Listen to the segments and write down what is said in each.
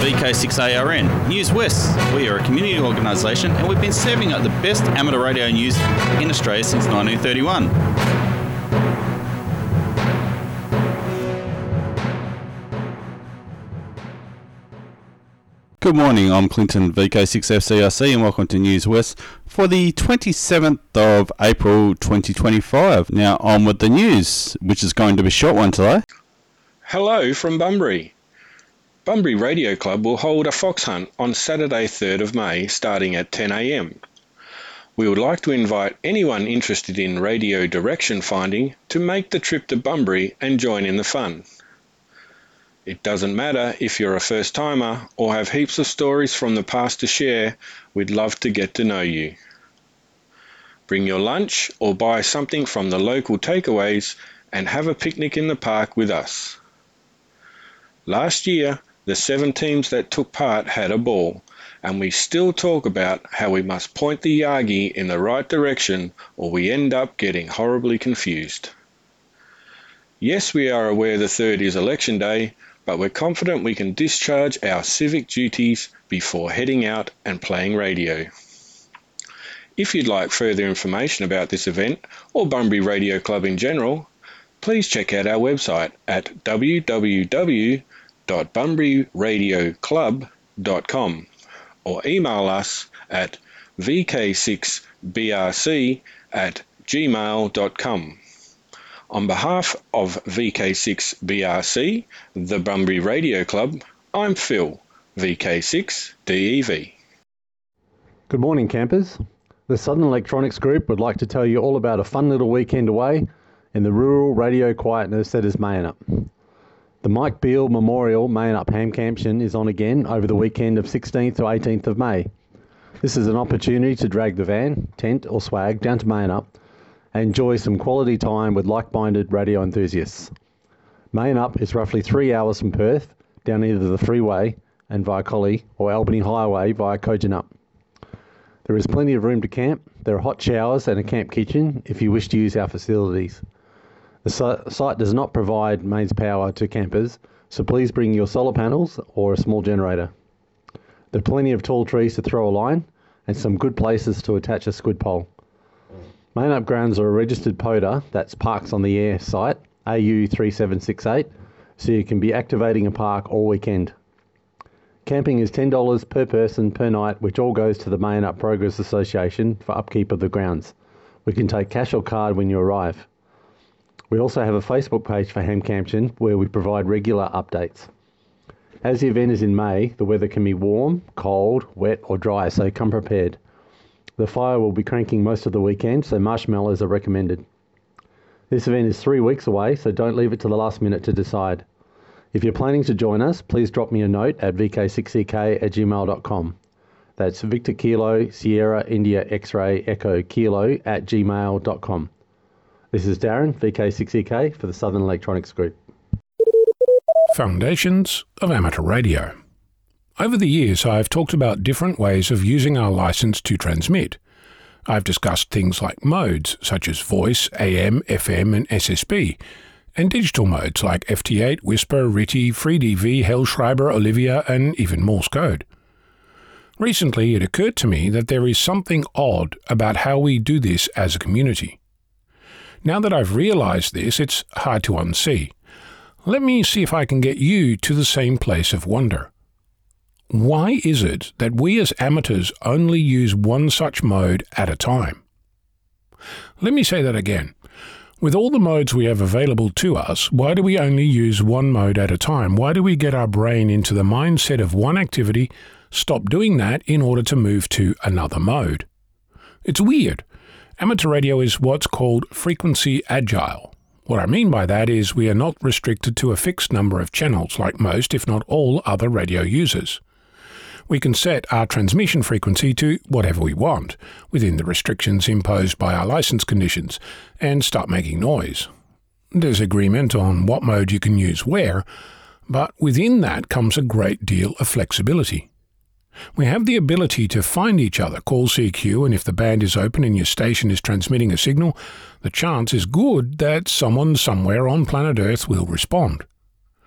VK6ARN, News West. We are a community organisation and we've been serving up the best amateur radio news in Australia since 1931. Good morning, I'm Clinton, VK6FCRC, and welcome to News West for the 27th of April 2025. Now on with the news, which is going to be a short one today. Hello from Bunbury. Bunbury Radio Club will hold a fox hunt on Saturday 3rd of May starting at 10 a.m. We would like to invite anyone interested in radio direction finding to make the trip to Bunbury and join in the fun. It doesn't matter if you're a first timer or have heaps of stories from the past to share, we'd love to get to know you. Bring your lunch or buy something from the local takeaways and have a picnic in the park with us. Last year, the 7 teams that took part had a ball, and we still talk about how we must point the Yagi in the right direction or we end up getting horribly confused. Yes, we are aware the 3rd is election day, but we're confident we can discharge our civic duties before heading out and playing radio. If you'd like further information about this event or Bunbury Radio Club in general, please check out our website at www.bunburyradioclub.com or email us at vk6brc@gmail.com. On behalf of VK6BRC, the Bunbury Radio Club, I'm Phil, VK6DEV. Good morning, campers. The Southern Electronics Group would like to tell you all about a fun little weekend away in the rural radio quietness that is Mayunup. The Mike Beale Memorial Mayunup Ham Camption is on again over the weekend of 16th to 18th of May. This is an opportunity to drag the van, tent or swag down to Mayunup and enjoy some quality time with like-minded radio enthusiasts. Mayunup is roughly 3 hours from Perth, down either the freeway and via Collie or Albany Highway via Kojonup. There is plenty of room to camp. There are hot showers and a camp kitchen if you wish to use our facilities. The site does not provide mains power to campers, so please bring your solar panels or a small generator. There are plenty of tall trees to throw a line and some good places to attach a squid pole. Mayunup grounds are a registered PODA, that's Parks on the Air site, AU3768, so you can be activating a park all weekend. Camping is $10 per person per night, which all goes to the Mayunup Progress Association for upkeep of the grounds. We can take cash or card when you arrive. We also have a Facebook page for Ham Camption where we provide regular updates. As the event is in May, the weather can be warm, cold, wet or dry, so come prepared. The fire will be cranking most of the weekend, so marshmallows are recommended. This event is 3 weeks away, so don't leave it to the last minute to decide. If you're planning to join us, please drop me a note at vk6ek@gmail.com. That's Victor Kilo Sierra India X-Ray Echo Kilo @gmail.com. This is Darren, VK6EK for the Southern Electronics Group. Foundations of Amateur Radio. Over the years, I've talked about different ways of using our license to transmit. I've discussed things like modes, such as voice, AM, FM and SSB, and digital modes like FT8, Whisper, RTTY, FreeDV, Hellschreiber, Olivia and even Morse code. Recently, it occurred to me that there is something odd about how we do this as a community. Now that I've realized this, it's hard to unsee. Let me see if I can get you to the same place of wonder. Why is it that we as amateurs only use one such mode at a time? Let me say that again. With all the modes we have available to us, why do we only use one mode at a time? Why do we get our brain into the mindset of one activity, stop doing that in order to move to another mode? It's weird. Amateur radio is what's called frequency agile. What I mean by that is we are not restricted to a fixed number of channels like most, if not all, other radio users. We can set our transmission frequency to whatever we want, within the restrictions imposed by our license conditions, and start making noise. There's agreement on what mode you can use where, but within that comes a great deal of flexibility. We have the ability to find each other, call CQ, and if the band is open and your station is transmitting a signal, the chance is good that someone somewhere on planet Earth will respond.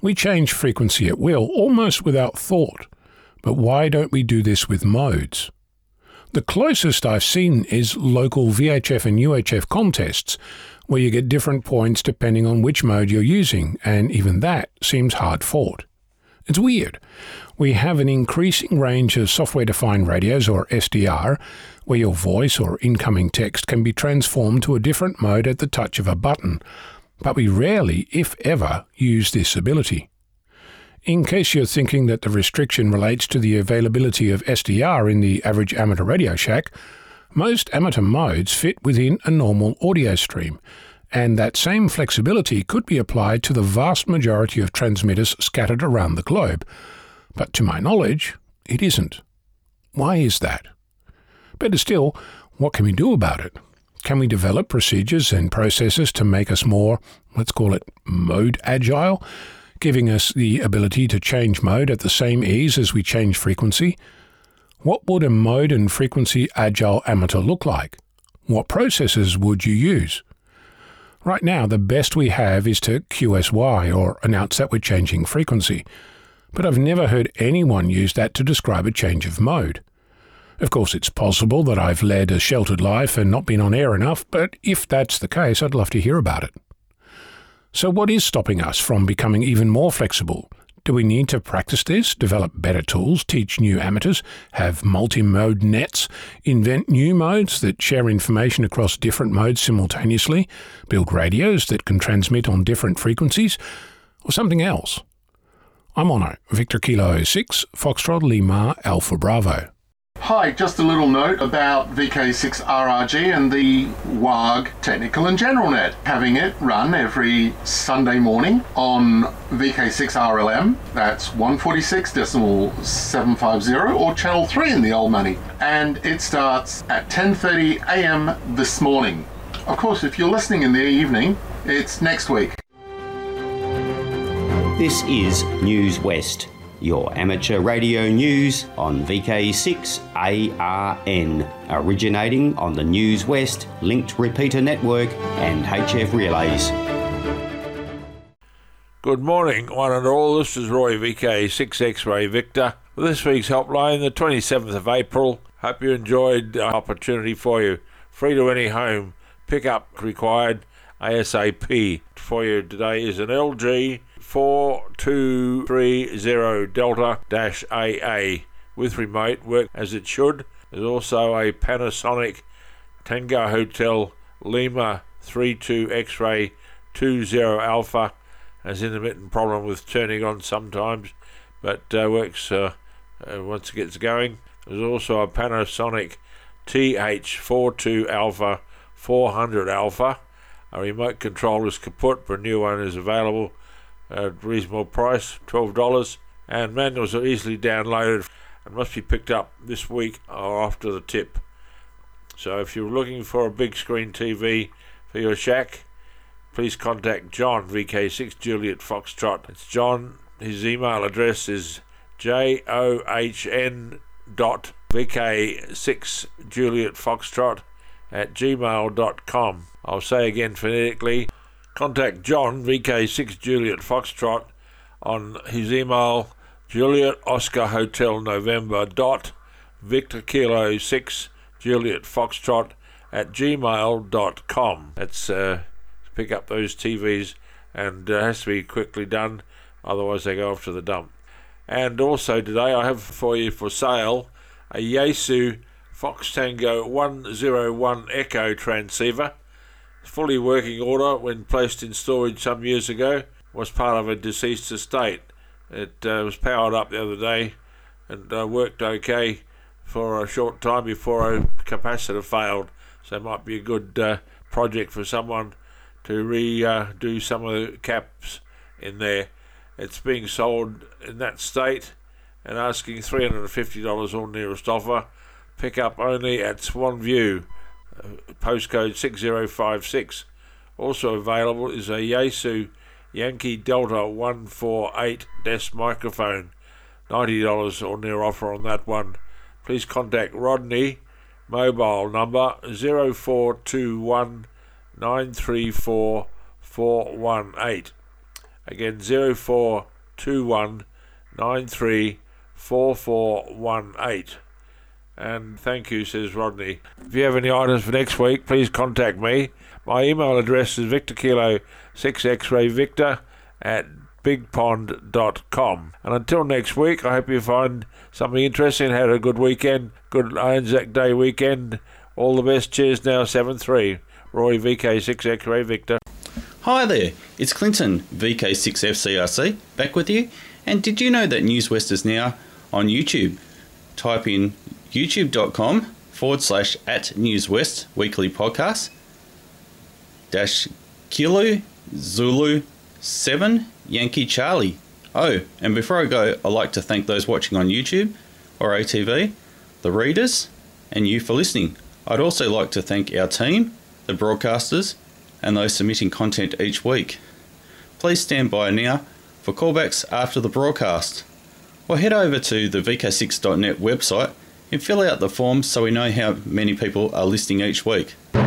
We change frequency at will, almost without thought. But why don't we do this with modes? The closest I've seen is local VHF and UHF contests, where you get different points depending on which mode you're using, and even that seems hard fought. It's weird. We have an increasing range of software-defined radios, or SDR, where your voice or incoming text can be transformed to a different mode at the touch of a button, but we rarely, if ever, use this ability. In case you're thinking that the restriction relates to the availability of SDR in the average amateur Radio Shack, most amateur modes fit within a normal audio stream, and that same flexibility could be applied to the vast majority of transmitters scattered around the globe. But to my knowledge, it isn't. Why is that? Better still, what can we do about it? Can we develop procedures and processes to make us more, let's call it, mode agile, giving us the ability to change mode at the same ease as we change frequency? What would a mode and frequency agile amateur look like? What processes would you use? Right now, the best we have is to QSY, or announce that we're changing frequency, but I've never heard anyone use that to describe a change of mode. Of course, it's possible that I've led a sheltered life and not been on air enough, but if that's the case, I'd love to hear about it. So what is stopping us from becoming even more flexible? Do we need to practice this, develop better tools, teach new amateurs, have multi-mode nets, invent new modes that share information across different modes simultaneously, build radios that can transmit on different frequencies, or something else? I'm Ono, Victor Kilo 6, Foxtrot Lima Alpha Bravo. Hi, just a little note about VK6RRG and the WARG Technical and General Net. Having it run every Sunday morning on VK6RLM, that's 146.750, or Channel 3 in the old money. And it starts at 10:30 a.m. this morning. Of course, if you're listening in the evening, it's next week. This is News West, your amateur radio news on VK6ARN, originating on the News West linked repeater network and HF relays. Good morning, one and all. This is Roy, VK6 X-Ray Victor, with this week's helpline, the 27th of April. Hope you enjoyed the opportunity for you. Free to any home. Pickup required ASAP. For you today is an LG 4230 Delta-AA with remote, work as it should. There's also a Panasonic Tango Hotel Lima 32 X-Ray 20 Alpha, has intermittent problem with turning on sometimes, but works once it gets going. There's also a Panasonic TH42 Alpha 400 Alpha. A remote control is kaput, but a new one is available at reasonable price, $12, and manuals are easily downloaded and must be picked up this week or after the tip. So if you're looking for a big screen TV for your shack, please contact John, VK6 Juliet Foxtrot. It's John. His email address is john.vk6julietfoxtrot@gmail.com. I'll say again phonetically, contact John, VK6 Juliet Foxtrot, on his email, Juliet Oscar Hotel November Victor Kilo 6 Juliet Foxtrot @gmail.com. That's pick up those TVs, and it has to be quickly done, otherwise they go off to the dump. And also today I have for you for sale a Yaesu Fox Tango 101 Echo transceiver. Fully working order when placed in storage some years ago, was part of a deceased estate. It was powered up the other day and worked okay for a short time before a capacitor failed, so it might be a good project for someone to redo some of the caps in there. It's being sold in that state and asking $350 or nearest offer. Pick up only at Swan View, postcode 6056. Also available is a Yaesu Yankee Delta 148 desk microphone, $90 or near offer on that one. Please contact Rodney, mobile number 0421 934 418. Again, 0421 21934418. And thank you, says Rodney. If you have any items for next week, please contact me. My email address is victorkilo6xrayvictor at bigpond.com. And until next week, I hope you find something interesting. Had a good weekend, good Anzac Day weekend. All the best. Cheers now, 7-3. Roy, VK6X-Ray Victor. Hi there, it's Clinton, VK6FCRC, back with you. And did you know that News West is now on YouTube? Type in youtube.com/@NewsWest weekly podcast -Kilo Zulu 7 Yankee Charlie. Oh, and before I go, I'd like to thank those watching on YouTube or ATV, the readers, and you for listening. I'd also like to thank our team, the broadcasters, and those submitting content each week. Please stand by now for callbacks after the broadcast, or head over to the VK6.net website and fill out the forms so we know how many people are listening each week.